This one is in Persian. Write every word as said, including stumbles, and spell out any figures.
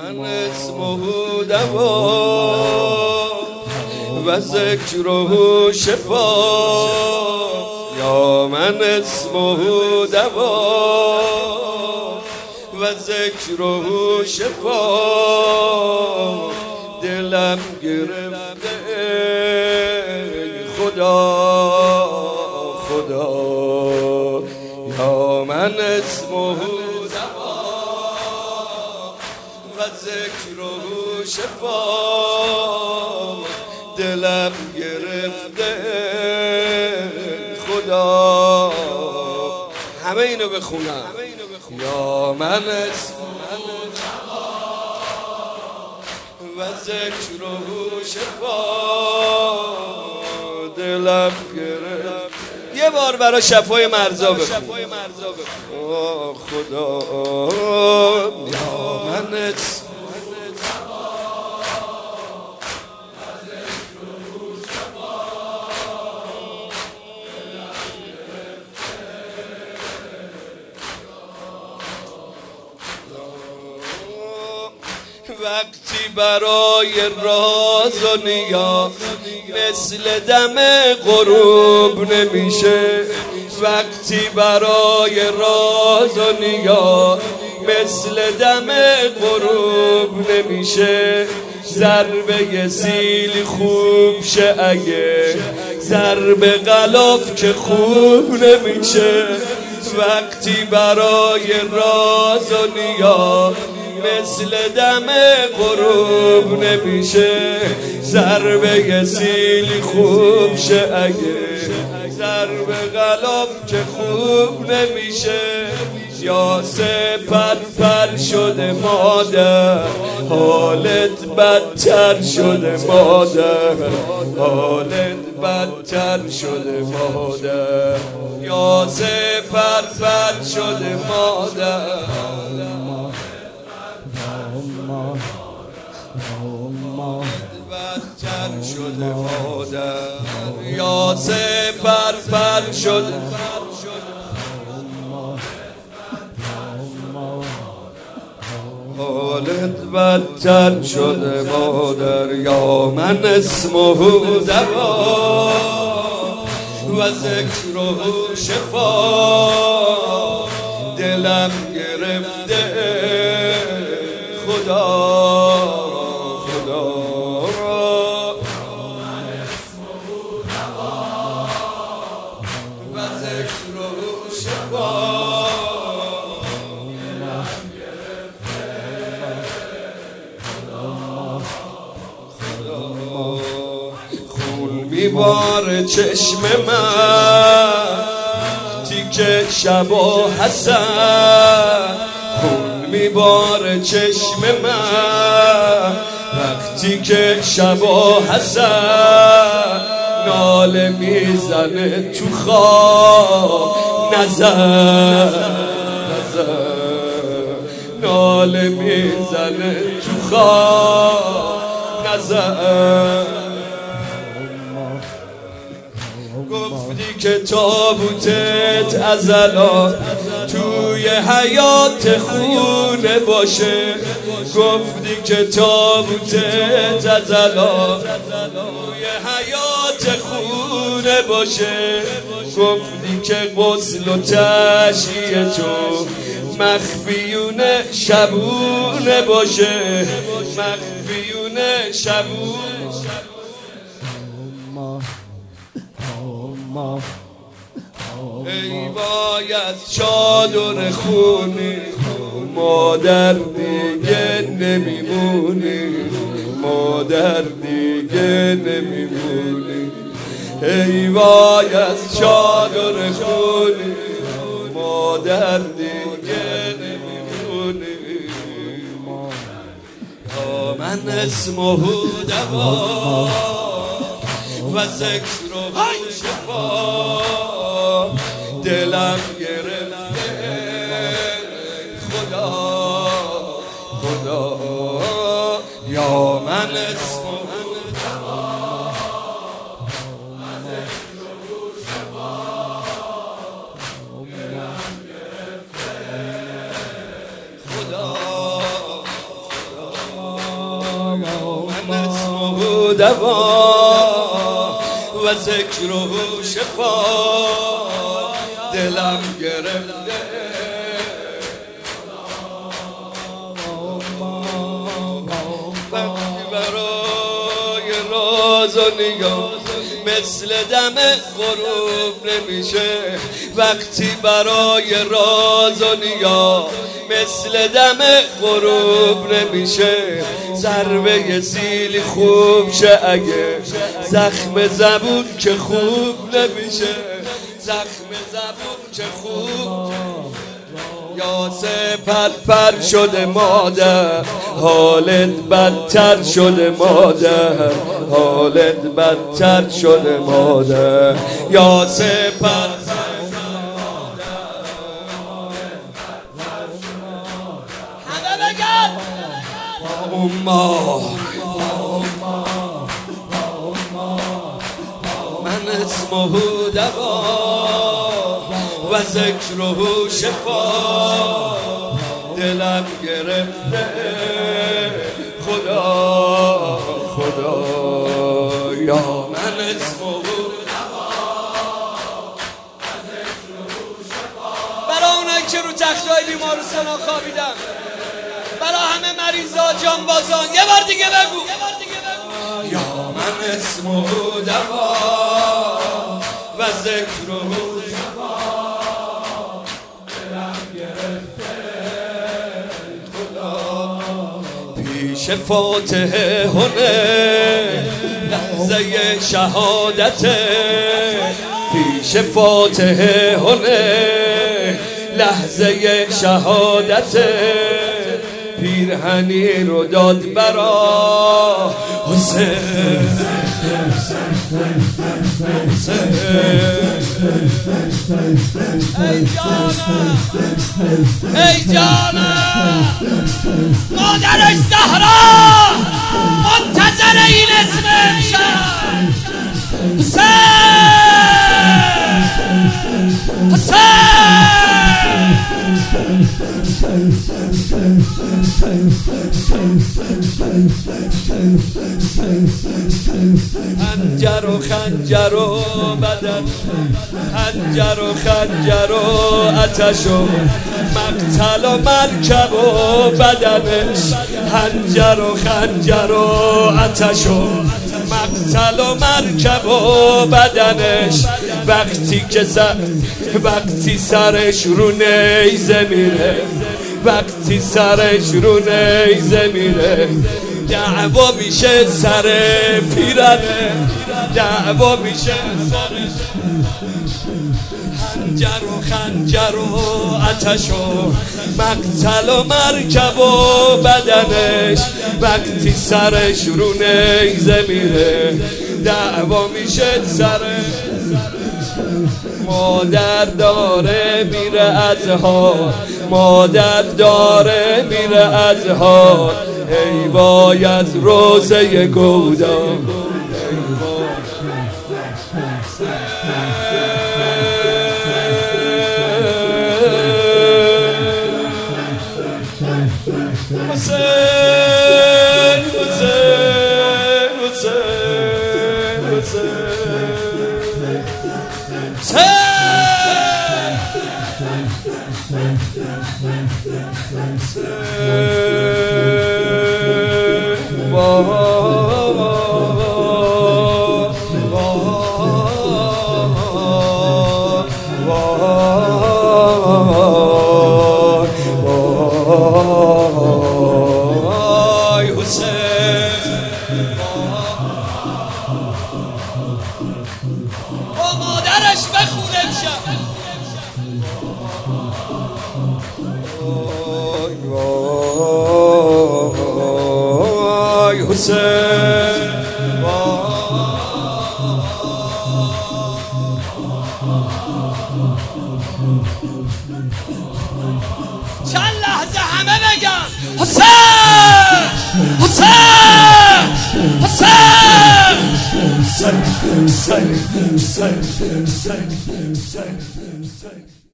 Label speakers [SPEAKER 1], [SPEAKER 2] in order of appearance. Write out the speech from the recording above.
[SPEAKER 1] من اسمه دوا و ذکره شفا. یا من اسمه دوا و ذکره شفا. دلم گرفته خدا خدا. یا من اسمه دوا و ذکره شفا. دلم گرفته خدا. همه اینو بخونم. یا من اسمه دوا و ذکره شفا. دلم گرفت. یه بار برای شفای مرزا بخون. آه خدا. یا من اسمه وقتی برای راز و نیا مثل دم غروب نمیشه. وقتی برای راز و نیا مثل دم غروب نمیشه. ضربه سیل خوب شه اگه ضربه غلاف که خوب نمیشه. وقتی برای راز و نیا مثل دم غروب نمیشه. ضربه سیلی خوب شه اگه ضربه غلاف که خوب نمیشه. یا سپر پر شده مادر حالت بدتر شده مادر. حالت بدتر شده مادر. یا سپر پر شده مادر. بدتر شده مادر. یا سپر پر شده حالت بدتر شده مادر. یا من اسمه دوا و ذکره شفا. دلم گرفته خدا خدا. و ذکره شفا. خون میباره چشم من تیکه شبا حسن. خون میباره چشم من وقتی که شبا حسن. ناله میزنه تو خواب نزن نزن. ناله میزنه تو خواب نزن. گفتی که تابوتت ازلا توی حیات خونه باشه. گفتی که تابوتت ازلا توی حیات خونه باشه. گفتی که غسل و تشییع تو مخفیونه شبونه باشه. مخفیونه شبونه. ای وای از چادر خونی مادر دیگه نمیمونی. مادر دیگه نمیمونی. ای وای از چادر خونی مادر دیگه نمیمونی. یا من اسمه دوا و ذکره شفا. دلم گرفته خدا خدا. یا من اسمه دوا و ذکره شفا. دلم گرفته خدا خدا. اسمه دوا و ذکر و شفا دلم گرفته وقتی برای راز و نگاه مثل دم غروب نمیشه وقتی برای راز و نگاه مثل دم غروب نمیشه ضربه سیلی خوب شه اگه زخم زبون که خوب نمیشه زخم زبون که خوب یاسه پر پر شده مادر حالت بدتر شده مادر حالت بدتر شده مادر یاسه پر همه بگن اما من اسمه دوا و ذکر و شفا دلم گرفته خدا خدا یا من اسمه دوا و ذکر و شفا برای اونایی که رو تختای بیمارستان ها خوابیدن برای همه مریضا جانبازان یه بار دیگه بگو یا من اسمه دوا و ذکر و پیش فاتحه هنه لحظه شهادته پیش فاتحه هنه لحظه شهادته پیرهنی رو داد برا حسین ای جانم ای جانم مادرش زهرا منتظر این اسم امشب حسین حسین خنجر و خنجر و بدن خنجر و خنجر و آتش و مقتل و مرکب و بدنش خنجر و خنجر و آتش و مقتل و مرکب و بدنش وقتی که سر وقتی سرش رو نیزه میره وقتی سرش رو نیزه میره دعوا میشه سر پیرنه دعوا میشه سرش خنجر و خنجر و آتش و مقتل و مرکب و بدنش وقتی سرش رو نیزه میره دعوا میشه سرش مادر داره میره از حال مادر داره میره از حال ای وای از روزه گودان حسین حسین حسین با مادرش بخونه امشب وای حسین چند لحظه همه بگن حسین حسین حسین حسین حسین حسین حسین